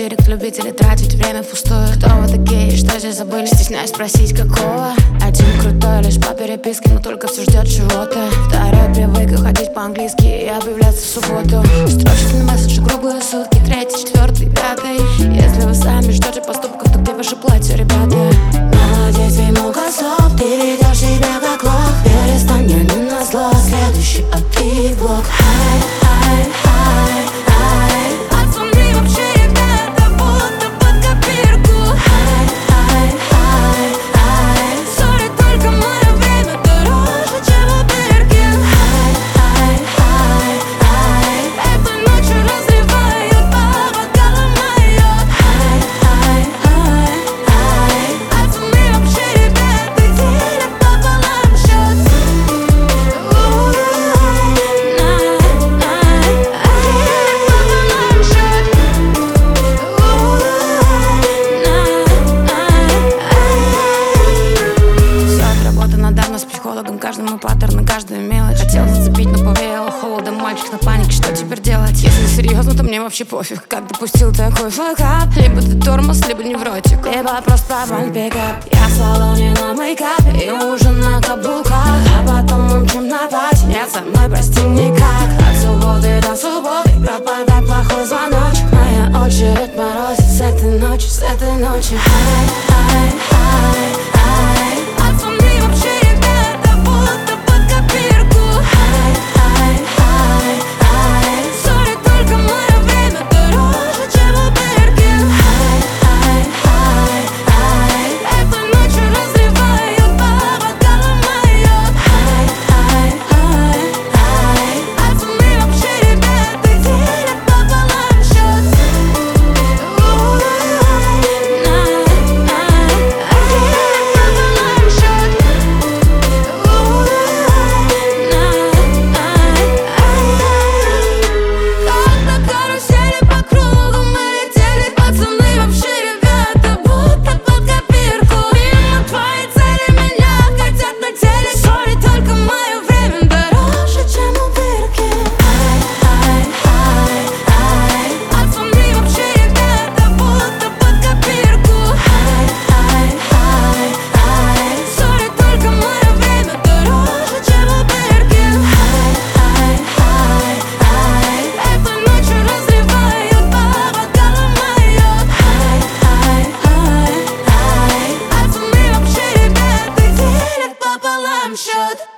директ любители тратить время впустую. Кто вы такие, что здесь забыли? Стесняюсь спросить, какого? Один крутой лишь по переписке, но только все ждет чего-то. Второй привык ходить по-английски и объявляться в субботу. Строчки на месседж круглые сутки, третий, четвертый, пятый. Если вы сами ждете поступков, то где ваше платье, ребята? Молодец, ведь много слов, ты ведешь себя как лох. Перестань, я не назло, следующий от ты в блок. Пацаны вообще ребята, будто под копирку. Сори, только мое время дороже, чем у Биркин. Этой ночью разливают по бокалам майот. Пацаны вообще ребята, делят пополам счет. Давно с психологом, каждый мой паттерн и каждую мелочь. Хотел зацепить, но повеяло холодом, мальчик на панике, что теперь делать? Если серьезно, то мне вообще пофиг, как допустил такой факап. Либо ты тормоз, либо невротик, либо просто бан пикап. Я в салоне на мейкапе и ужин на каблуках, а потом умчим на пати. Нет, со мной прости никак. От субботы до субботы пропадает плохой звоночек. Моя очередь морозит с этой ночи, с этой ночи. Пацаны вообще ребята, будто под копирку. Сори, только мое время дороже, чем у Биркин. Этой ночью разливают по бокалам майот. Пацаны вообще ребята, делят пополам счет. Пополам счет.